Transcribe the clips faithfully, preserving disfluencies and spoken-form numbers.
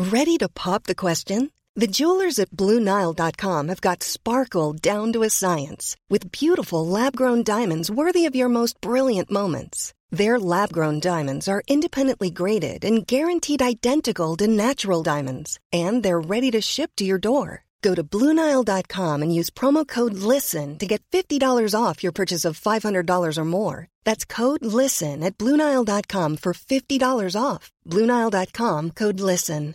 Ready to pop the question? The jewelers at Blue Nile dot com have got sparkle down to a science with beautiful lab-grown diamonds worthy of your most brilliant moments. Their lab-grown diamonds are independently graded and guaranteed identical to natural diamonds, and they're ready to ship to your door. Go to Blue Nile dot com and use promo code LISTEN to get fifty dollars off your purchase of five hundred dollars or more. That's code LISTEN at Blue Nile dot com for fifty dollars off. Blue Nile dot com, code LISTEN.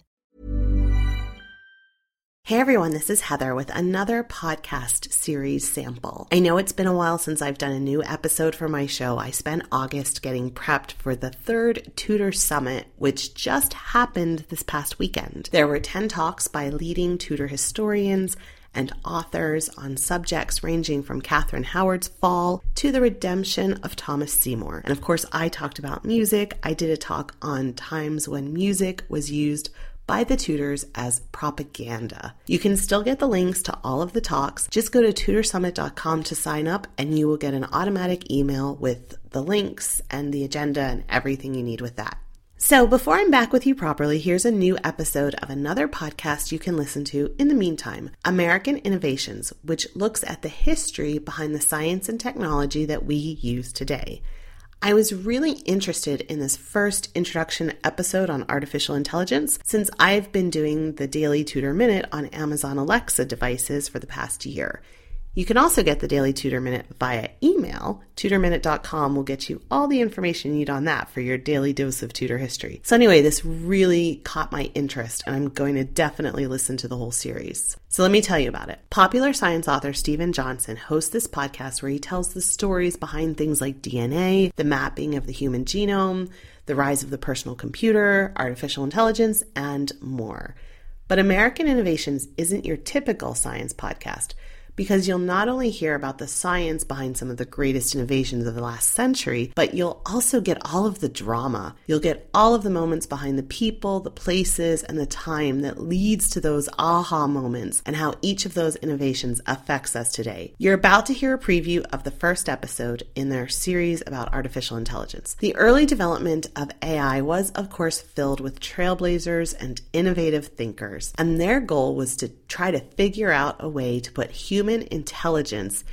Hey everyone, this is Heather with another podcast series sample. I know it's been a while since I've done a new episode for my show. I spent August getting prepped for the third Tutor Summit, which just happened this past weekend. There were ten talks by leading tutor historians and authors on subjects ranging from Catherine Howard's fall to the redemption of Thomas Seymour. And of course, I talked about music. I did a talk on times when music was used by the tutors as propaganda. You can still get the links to all of the talks. Just go to tutor summit dot com to sign up and you will get an automatic email with the links and the agenda and everything you need with that. So before I'm back with you properly, here's a new episode of another podcast you can listen to in the meantime, American Innovations, which looks at the history behind the science and technology that we use today. I was really interested in this first introduction episode on artificial intelligence since I've been doing the Daily Tutor Minute on Amazon Alexa devices for the past year. You can also get the Daily Tutor Minute via email. tutor minute dot com will get you all the information you need on that for your daily dose of tutor history. So anyway, this really caught my interest, and I'm going to definitely listen to the whole series. So let me tell you about it. Popular science author Steven Johnson hosts this podcast where he tells the stories behind things like D N A, the mapping of the human genome, the rise of the personal computer, artificial intelligence, and more. But American Innovations isn't your typical science podcast, because you'll not only hear about the science behind some of the greatest innovations of the last century, but you'll also get all of the drama. You'll get all of the moments behind the people, the places, and the time that leads to those aha moments and how each of those innovations affects us today. You're about to hear a preview of the first episode in their series about artificial intelligence. The early development of A I was, of course, filled with trailblazers and innovative thinkers, and their goal was to try to figure out a way to put human Human intelligence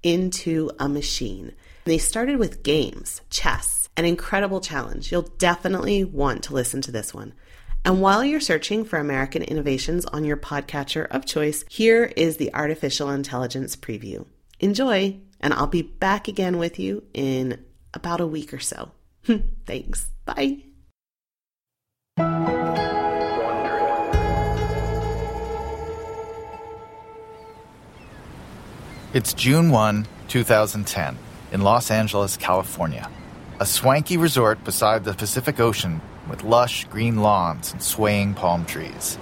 into a machine. They started with games, chess, an incredible challenge. You'll definitely want to listen to this one. And while you're searching for American Innovations on your podcatcher of choice, here is the artificial intelligence preview. Enjoy, and I'll be back again with you in about a week or so. Thanks. Bye. It's June first, two thousand ten, in Los Angeles, California. A swanky resort beside the Pacific Ocean with lush green lawns and swaying palm trees.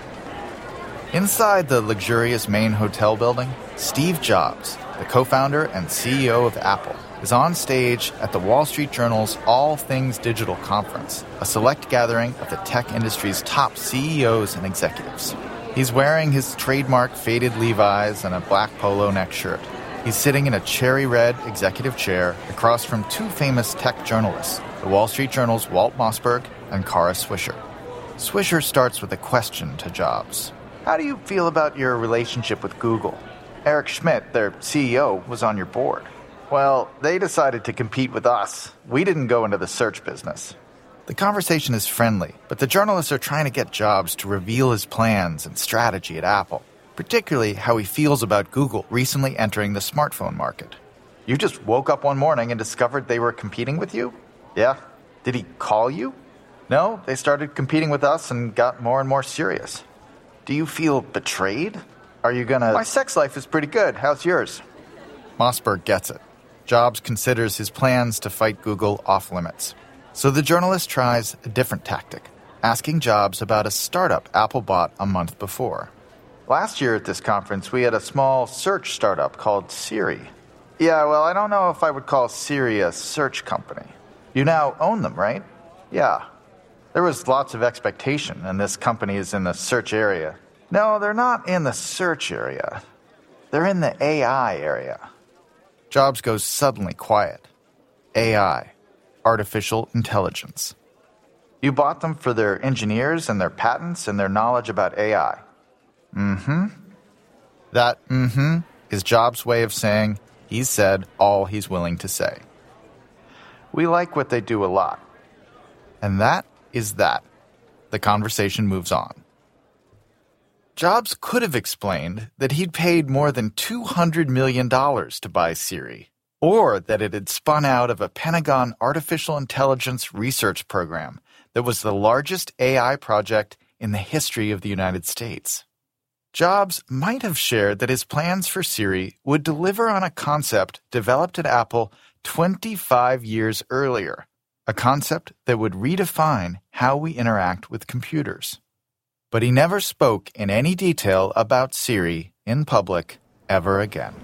Inside the luxurious main hotel building, Steve Jobs, the co-founder and C E O of Apple, is on stage at the Wall Street Journal's All Things Digital Conference, a select gathering of the tech industry's top C E Os and executives. He's wearing his trademark faded Levi's and a black polo neck shirt. He's sitting in a cherry red executive chair across from two famous tech journalists, the Wall Street Journal's Walt Mossberg and Kara Swisher. Swisher starts with a question to Jobs. How do you feel about your relationship with Google? Eric Schmidt, their C E O, was on your board. Well, they decided to compete with us. We didn't go into the search business. The conversation is friendly, but the journalists are trying to get Jobs to reveal his plans and strategy at Apple, particularly how he feels about Google recently entering the smartphone market. You just woke up one morning and discovered they were competing with you? Yeah. Did he call you? No, they started competing with us and got more and more serious. Do you feel betrayed? Are you gonna... My sex life is pretty good. How's yours? Mossberg gets it. Jobs considers his plans to fight Google off limits. So the journalist tries a different tactic, asking Jobs about a startup Apple bought a month before. Last year at this conference, we had a small search startup called Siri. Yeah, well, I don't know if I would call Siri a search company. You now own them, right? Yeah. There was lots of expectation, and this company is in the search area. No, they're not in the search area. They're in the A I area. Jobs goes suddenly quiet. A I. Artificial intelligence. You bought them for their engineers and their patents and their knowledge about A I. Mm-hmm. That mm-hmm is Jobs' way of saying he's said all he's willing to say. We like what they do a lot. And that is that. The conversation moves on. Jobs could have explained that he'd paid more than two hundred million dollars to buy Siri, or that it had spun out of a Pentagon artificial intelligence research program that was the largest A I project in the history of the United States. Jobs might have shared that his plans for Siri would deliver on a concept developed at Apple twenty-five years earlier, a concept that would redefine how we interact with computers. But he never spoke in any detail about Siri in public ever again.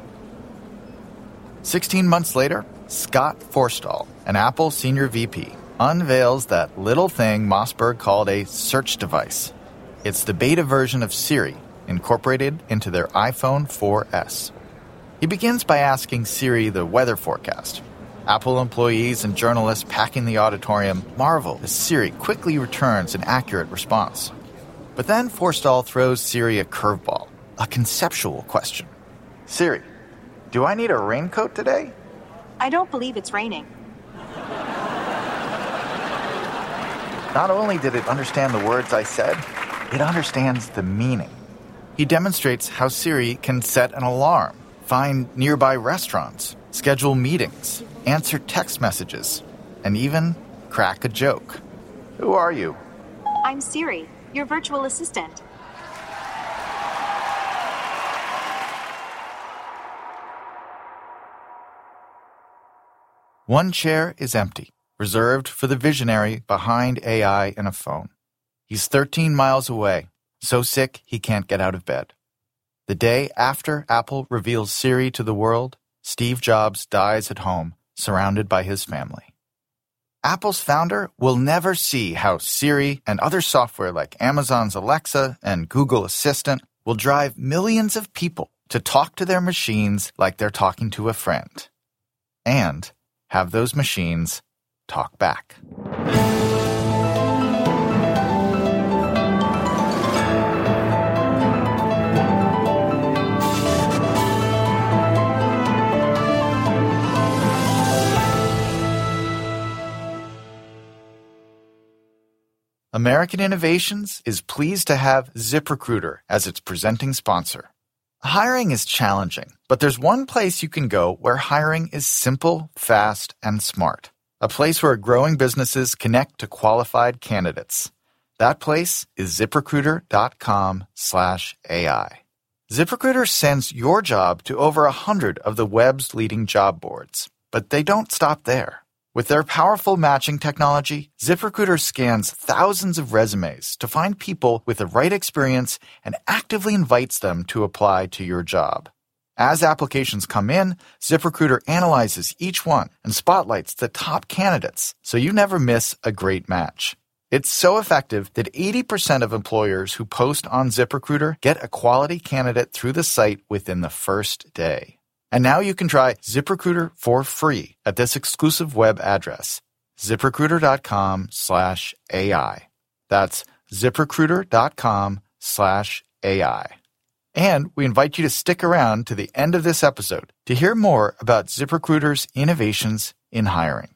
Sixteen months later, Scott Forstall, an Apple senior V P, unveils that little thing Mossberg called a search device. It's the beta version of Siri, incorporated into their iPhone four S. He begins by asking Siri the weather forecast. Apple employees and journalists packing the auditorium marvel as Siri quickly returns an accurate response. But then Forstall throws Siri a curveball, a conceptual question. Siri, do I need a raincoat today? I don't believe it's raining. Not only did it understand the words I said, it understands the meaning. He demonstrates how Siri can set an alarm, find nearby restaurants, schedule meetings, answer text messages, and even crack a joke. Who are you? I'm Siri, your virtual assistant. One chair is empty, reserved for the visionary behind A I and a phone. He's thirteen miles away, so sick he can't get out of bed. The day after Apple reveals Siri to the world, Steve Jobs dies at home, surrounded by his family. Apple's founder will never see how Siri and other software like Amazon's Alexa and Google Assistant will drive millions of people to talk to their machines like they're talking to a friend. And have those machines talk back. American Innovations is pleased to have ZipRecruiter as its presenting sponsor. Hiring is challenging, but there's one place you can go where hiring is simple, fast, and smart. A place where growing businesses connect to qualified candidates. That place is ZipRecruiter.com slash AI. ZipRecruiter sends your job to over a hundred of the web's leading job boards. But they don't stop there. With their powerful matching technology, ZipRecruiter scans thousands of resumes to find people with the right experience and actively invites them to apply to your job. As applications come in, ZipRecruiter analyzes each one and spotlights the top candidates, so you never miss a great match. It's so effective that eighty percent of employers who post on ZipRecruiter get a quality candidate through the site within the first day. And now you can try ZipRecruiter for free at this exclusive web address, ZipRecruiter.com slash AI. That's ZipRecruiter.com slash AI. And we invite you to stick around to the end of this episode to hear more about ZipRecruiter's innovations in hiring.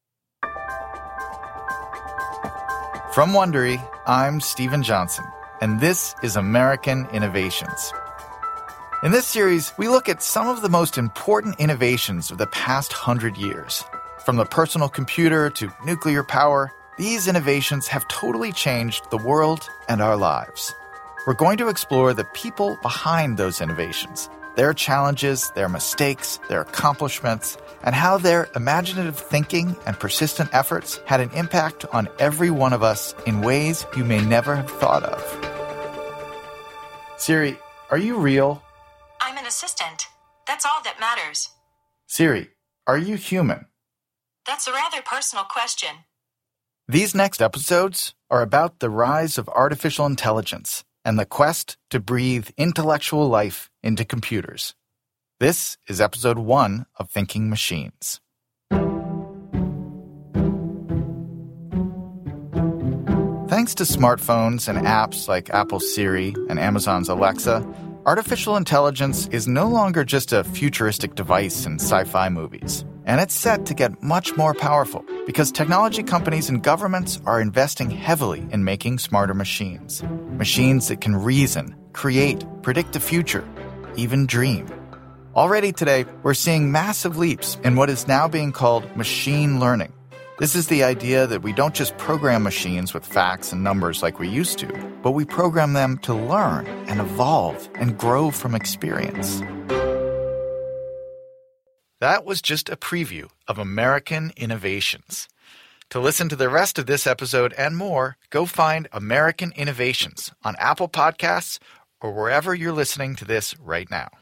From Wondery, I'm Stephen Johnson, and this is American Innovations. In this series, we look at some of the most important innovations of the past hundred years. From the personal computer to nuclear power, these innovations have totally changed the world and our lives. We're going to explore the people behind those innovations, their challenges, their mistakes, their accomplishments, and how their imaginative thinking and persistent efforts had an impact on every one of us in ways you may never have thought of. Siri, are you real? I'm an assistant. That's all that matters. Siri, are you human? That's a rather personal question. These next episodes are about the rise of artificial intelligence and the quest to breathe intellectual life into computers. This is episode one of Thinking Machines. Thanks to smartphones and apps like Apple's Siri and Amazon's Alexa, artificial intelligence is no longer just a futuristic device in sci-fi movies. And it's set to get much more powerful because technology companies and governments are investing heavily in making smarter machines. Machines that can reason, create, predict the future, even dream. Already today, we're seeing massive leaps in what is now being called machine learning. This is the idea that we don't just program machines with facts and numbers like we used to, but we program them to learn and evolve and grow from experience. That was just a preview of American Innovations. To listen to the rest of this episode and more, go find American Innovations on Apple Podcasts or wherever you're listening to this right now.